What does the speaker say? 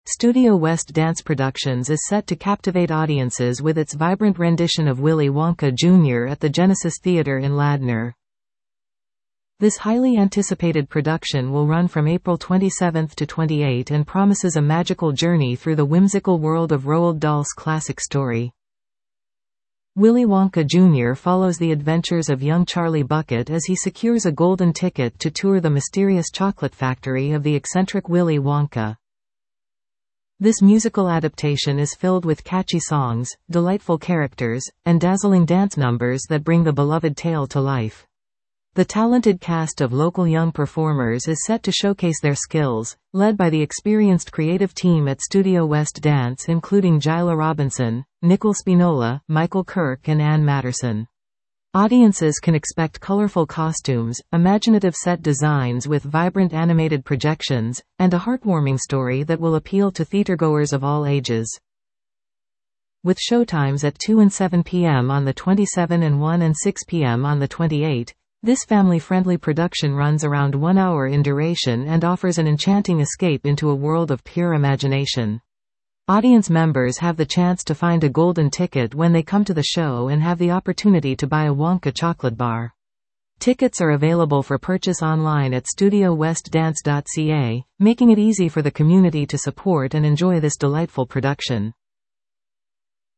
Studio West Dance Productions is set to captivate audiences with its vibrant rendition of Willy Wonka Jr. at the Genesis Theatre in Ladner. This highly anticipated production will run from April 27 to 28 and promises a magical journey through the whimsical world of Roald Dahl's classic story. Willy Wonka Jr. follows the adventures of young Charlie Bucket as he secures a golden ticket to tour the mysterious chocolate factory of the eccentric Willy Wonka. This musical adaptation is filled with catchy songs, delightful characters, and dazzling dance numbers that bring the beloved tale to life. The talented cast of local young performers is set to showcase their skills, led by the experienced creative team at Studio West Dance including Gila Robinson, Nicole Spinola, Michael Kirk and Ann Matterson. Audiences can expect colorful costumes, imaginative set designs with vibrant animated projections, and a heartwarming story that will appeal to theatergoers of all ages. With showtimes at 2 and 7 p.m. on the 27 and 1 and 6 p.m. on the 28, this family-friendly production runs around 1 hour in duration and offers an enchanting escape into a world of pure imagination. Audience members have the chance to find a golden ticket when they come to the show and have the opportunity to buy a Wonka chocolate bar. Tickets are available for purchase online at studiowestdance.ca, making it easy for the community to support and enjoy this delightful production.